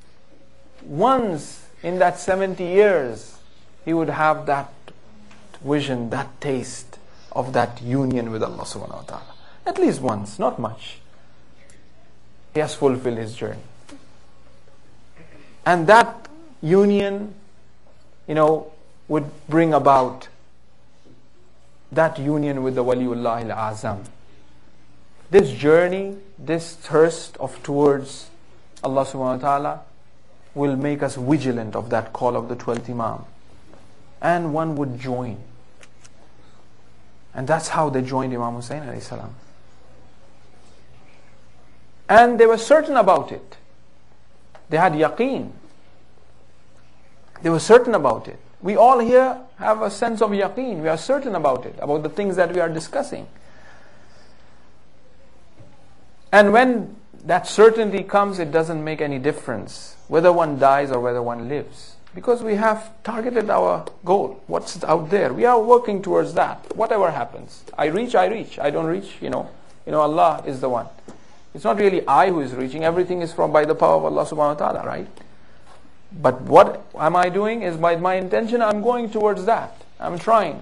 once in that seventy years, he would have that vision, that taste of that union with Allah subhanahu wa ta'ala. At least once, not much. He has fulfilled his journey. And that union, you know, would bring about that union with the Waliullah al-Azam. This journey, this thirst of towards Allah subhanahu wa ta'ala will make us vigilant of that call of the twelfth Imam. And one would join. And that's how they joined Imam Hussein alayhi salam. And they were certain about it. They had yaqeen. They were certain about it. We all here have a sense of yaqeen. We are certain about it, about the things that we are discussing. And when that certainty comes, it doesn't make any difference whether one dies or whether one lives. Because we have targeted our goal. What's out there? We are working towards that. Whatever happens. I reach, I reach. I don't reach, you know. You know, Allah is the one. It's not really I who is reaching. Everything is from by the power of Allah subhanahu wa ta'ala, right? But what am I doing is by my intention, I'm going towards that. I'm trying.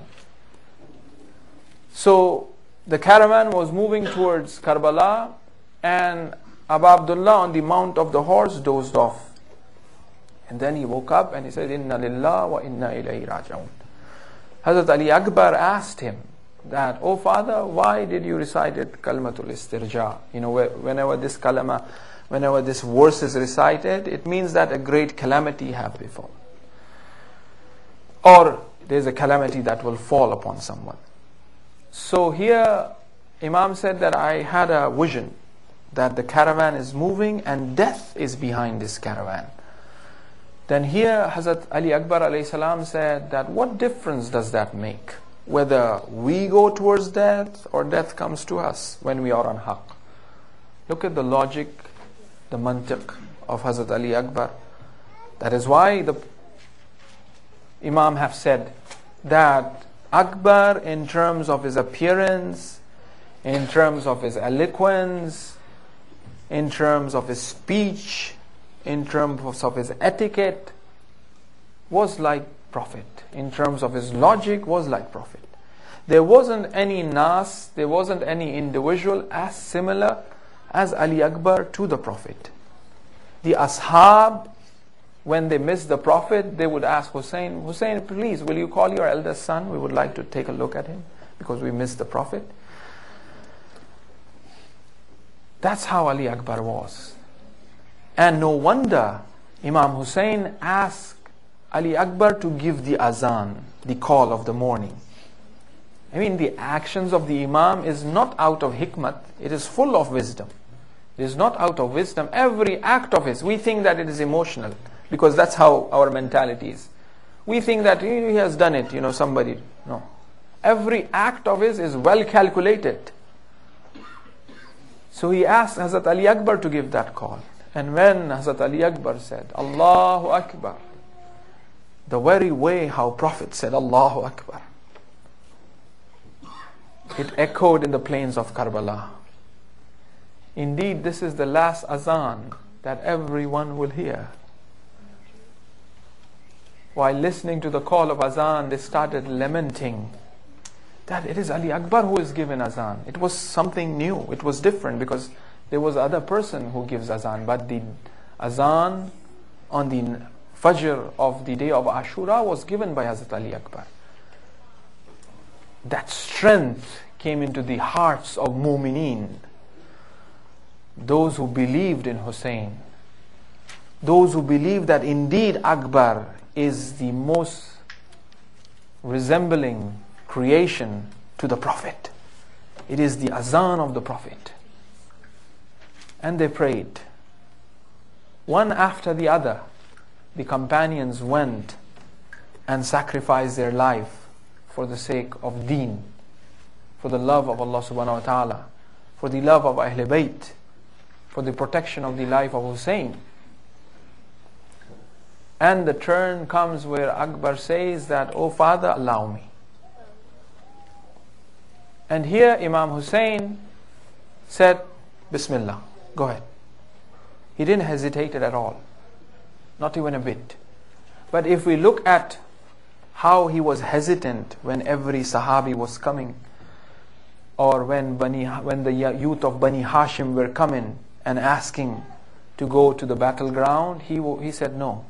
So the caravan was moving towards Karbala, and Abu Abdullah on the mount of the horse dozed off. And then he woke up and he said, Inna lillah wa inna ilayhi raji'un. Hazrat Ali Akbar asked him that, oh father, why did you recite it kalmatul istirja? You know, whenever this kalama, whenever this verse is recited, it means that a great calamity have befallen. Or there's a calamity that will fall upon someone. So here Imam said that I had a vision that the caravan is moving and death is behind this caravan. Then here Hazrat Ali Akbar alayhi salam said that what difference does that make? Whether we go towards death or death comes to us when we are on haqq. Look at the logic, the mantiq of Hazrat Ali Akbar. That is why the Imam have said that Akbar, in terms of his appearance, in terms of his eloquence, in terms of his speech, in terms of his etiquette, was like Prophet. In terms of his logic, was like Prophet. There wasn't any nas, there wasn't any individual as similar as Ali Akbar to the Prophet. The ashab, when they missed the Prophet, they would ask Hussein, Hussein, please, will you call your eldest son? We would like to take a look at him because we missed the Prophet. That's how Ali Akbar was. And no wonder Imam Hussein asked Ali Akbar to give the azan, the call of the morning. I mean, the actions of the Imam is not out of hikmat, it is full of wisdom. It is not out of wisdom. Every act of his, we think that it is emotional, because that's how our mentality is. We think that he has done it, you know, somebody. No. Every act of his is well calculated. So he asked Hazrat Ali Akbar to give that call. And when Hazrat Ali Akbar said, Allahu Akbar, the very way how Prophet said, Allahu Akbar, it echoed in the plains of Karbala. Indeed, this is the last azan that everyone will hear. While listening to the call of azan, they started lamenting that it is Ali Akbar who is given azan. It was something new. It was different because there was other person who gives azan. But the azan on the Fajr of the day of Ashura was given by Hazrat Ali Akbar. That strength came into the hearts of mu'mineen, those who believed in Hussein, those who believed that indeed Akbar is the most resembling creation to the Prophet. It is the azan of the Prophet. And they prayed. One after the other, the companions went and sacrificed their life for the sake of deen, for the love of Allah subhanahu wa ta'ala, for the love of Ahl Bayt, for the protection of the life of Hussein. And the turn comes where Akbar says that, oh father, allow me. And here Imam Hussein said, Bismillah, go ahead. He didn't hesitate at all. Not even a bit. But if we look at how he was hesitant when every Sahabi was coming, or when Bani, when the youth of Bani Hashim were coming and asking to go to the battleground, he, he said no.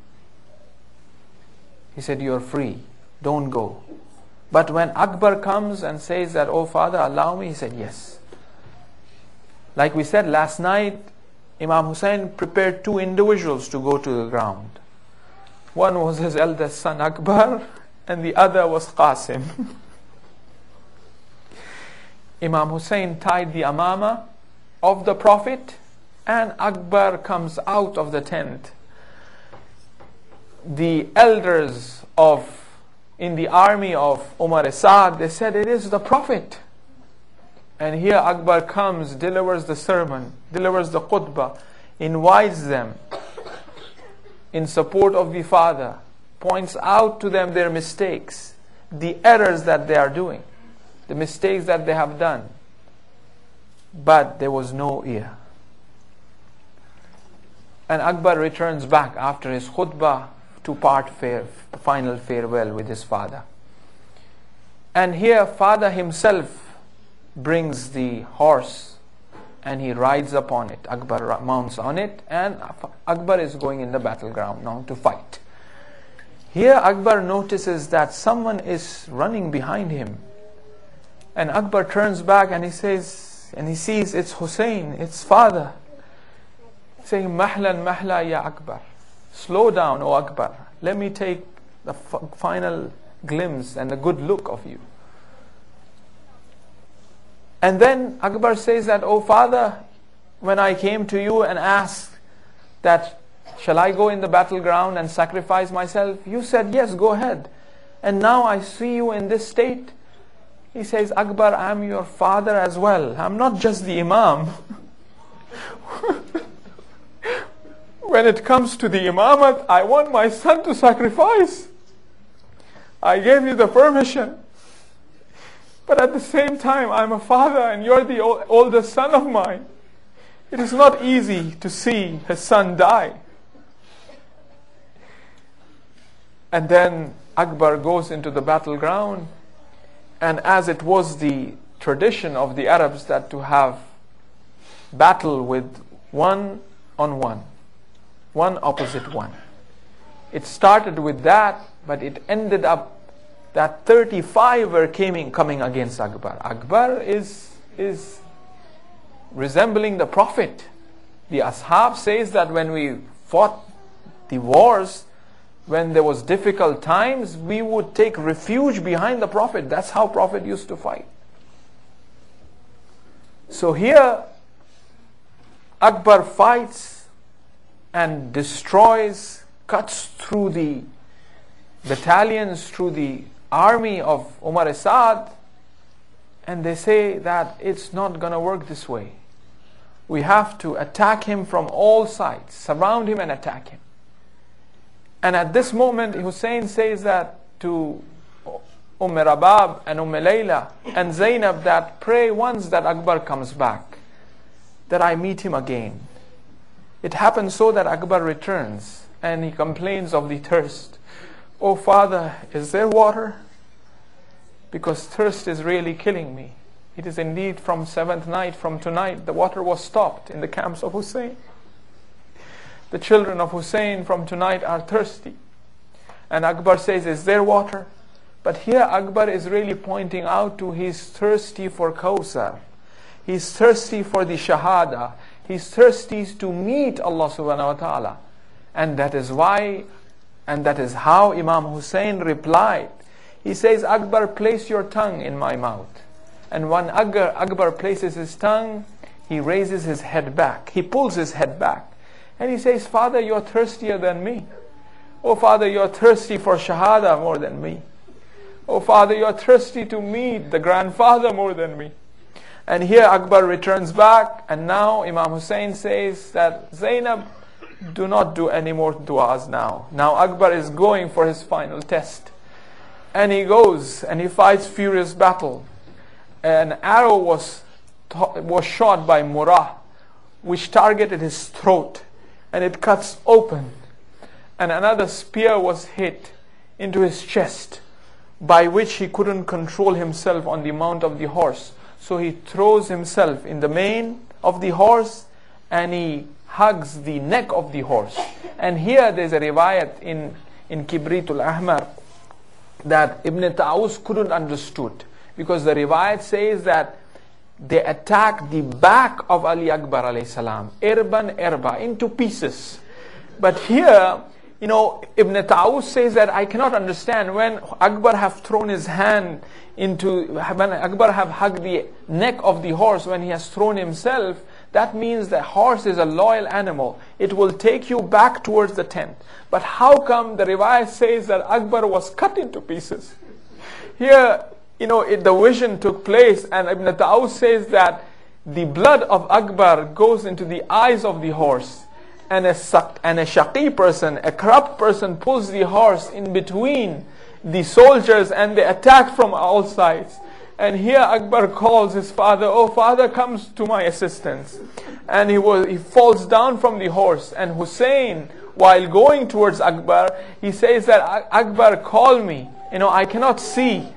He said, you're free, don't go. But when Akbar comes and says that, oh father, allow me, he said yes. Like we said last night, Imam Hussein prepared two individuals to go to the ground. One was his eldest son Akbar, and the other was Qasim. Imam Hussein tied the amama of the Prophet, and Akbar comes out of the tent. The elders of in the army of Umar Sa'd, they said, it is the Prophet. And here Akbar comes, delivers the sermon, delivers the khutbah, invites them in support of the father, points out to them their mistakes, the errors that they are doing, the mistakes that they have done. But there was no ear. And Akbar returns back after his khutbah to part fair, final farewell with his father. And here father himself brings the horse and he rides upon it. Akbar mounts on it, and Akbar is going in the battleground now to fight. Here Akbar notices that someone is running behind him. And Akbar turns back and he says, and he sees it's Hussein, it's father, saying, Mahlan mahla ya Akbar. Slow down, O Akbar. Let me take the f- final glimpse and the good look of you. And then Akbar says that, oh father, when I came to you and asked that, shall I go in the battleground and sacrifice myself? You said, yes, go ahead. And now I see you in this state. He says, Akbar, I am your father as well. I'm not just the Imam. When it comes to the imamat, I want my son to sacrifice. I gave you the permission. But at the same time, I'm a father and you're the oldest son of mine. It is not easy to see his son die. And then Akbar goes into the battleground, and as it was the tradition of the Arabs that to have battle with one on one, one opposite one. It started with that, but it ended up that thirty-five were coming, coming against Akbar. Akbar is, is resembling the Prophet. The Ashab says that when we fought the wars, when there was difficult times, we would take refuge behind the Prophet. That's how Prophet used to fight. So here, Akbar fights and destroys, cuts through the battalions, through the army of Umar Sa'd, and they say that it's not going to work this way. We have to attack him from all sides, surround him and attack him. And at this moment, Hussein says that to Umm Rabab and Umm Layla and Zainab that pray once that Akbar comes back, that I meet him again. It happens so that Akbar returns and he complains of the thirst. Oh father, is there water? Because thirst is really killing me. It is indeed from seventh night, from tonight, the water was stopped in the camps of Hussein. The children of Hussein from tonight are thirsty. And Akbar says, is there water? But here Akbar is really pointing out to he's thirsty for Kawthar. He's thirsty for the Shahada. He's thirsty to meet Allah subhanahu wa ta'ala. And that is why, and that is how Imam Hussein replied. He says, Akbar, place your tongue in my mouth. And when Akbar, Akbar places his tongue, he raises his head back. He pulls his head back. And he says, Father, you're thirstier than me. Oh Father, you're thirsty for Shahada more than me. Oh Father, you're thirsty to meet the grandfather more than me. And here Akbar returns back, and now Imam Hussein says that Zainab, do not do any more du'as now. Now Akbar is going for his final test. And he goes and he fights furious battle. An arrow was, was shot by Murrah, which targeted his throat, and it cuts open. And another spear was hit into his chest, by which he couldn't control himself on the mount of the horse. So he throws himself in the mane of the horse and he hugs the neck of the horse. And here there's a riwayat in, in Kibritul Ahmar that Ibn Ta'us couldn't understood, because the riwayat says that they attacked the back of Ali Akbar alayhi salam, irban irba, into pieces. But here, you know, Ibn Ta'us says that I cannot understand when Akbar have thrown his hand into, when Akbar have hugged the neck of the horse, when he has thrown himself, that means the horse is a loyal animal. It will take you back towards the tent. But how come the riwayat says that Akbar was cut into pieces? Here, you know, it, the vision took place, and Ibn Ta'us says that the blood of Akbar goes into the eyes of the horse, and a, and a shaqi person, a corrupt person, pulls the horse in between the soldiers, and they attack from all sides. And here Akbar calls his father, "Oh, father, comes to my assistance." And he was he falls down from the horse. And Hussein, while going towards Akbar, he says that, "Akbar, call me. You know, I cannot see."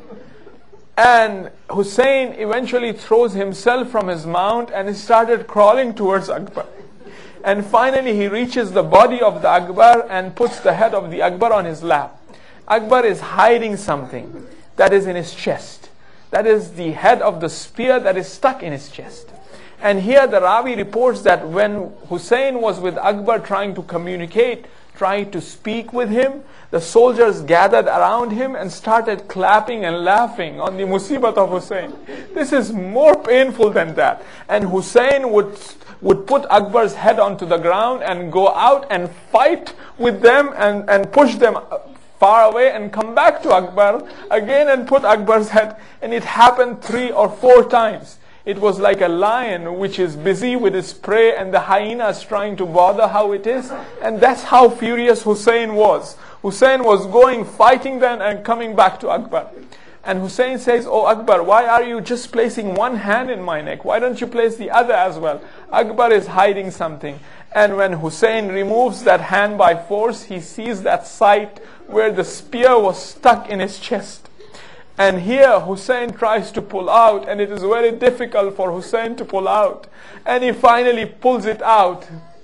And Hussein eventually throws himself from his mount and he started crawling towards Akbar. And finally he reaches the body of the Akbar and puts the head of the Akbar on his lap. Akbar is hiding something that is in his chest. That is the head of the spear that is stuck in his chest. And here the Rawi reports that when Hussein was with Akbar trying to communicate, trying to speak with him, the soldiers gathered around him and started clapping and laughing on the musibat of Hussein. This is more painful than that. And Hussein would, would put Akbar's head onto the ground and go out and fight with them and, and push them far away and come back to Akbar again and put Akbar's head. And it happened three or four times. It was like a lion which is busy with his prey and the hyenas trying to bother how it is. And that's how furious Hussein was. Hussein was going, fighting them and coming back to Akbar. And Hussein says, "Oh Akbar, why are you just placing one hand in my neck? Why don't you place the other as well?" Akbar is hiding something. And when Hussein removes that hand by force, he sees that sight where the spear was stuck in his chest. And here Hussein tries to pull out, and it is very difficult for Hussein to pull out. And he finally pulls it out.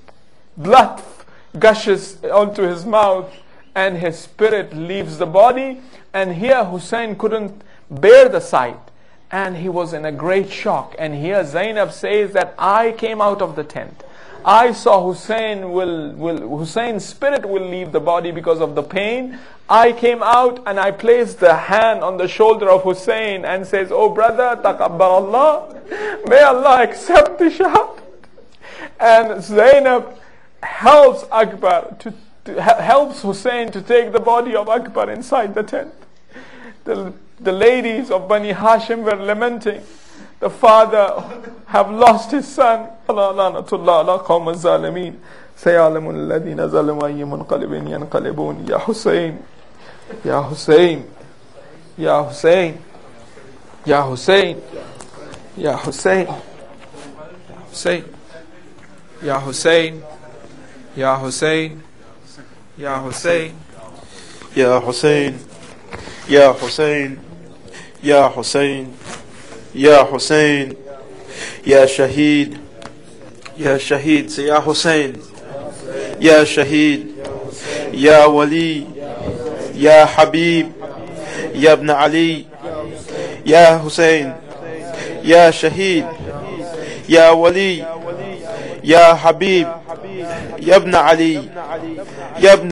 Blood gushes onto his mouth, and his spirit leaves the body. And here Hussein couldn't bear the sight, and he was in a great shock. And here Zainab says that I came out of the tent. I saw Hussein will, will Hussein's spirit will leave the body because of the pain. I came out and I placed the hand on the shoulder of Hussein and says, "Oh brother, taqabbal Allah, may Allah accept the shahadat." And Zainab helps Akbar to, to helps Hussein to take the body of Akbar inside the tent. The, the ladies of Bani Hashim were lamenting. The father have lost his son. Ya Hussein, Ya Hussein, Ya Hussein, Ya Hussein, Ya Hussein, Ya Hussein, Ya Hussein, Ya Hussein, Ya Hussein, Ya Hussein, Ya Hussein, Ya Hussein, Ya Shaheed, Ya Shaheed, say Ya Hussein, Ya Shaheed, Ya Wali, Ya Habib, Ya Ibn Ali, Ya Hussein, Ya Shaheed, Ya Wali, Ya Habib, Ya Ibn Ali, Ya Ibn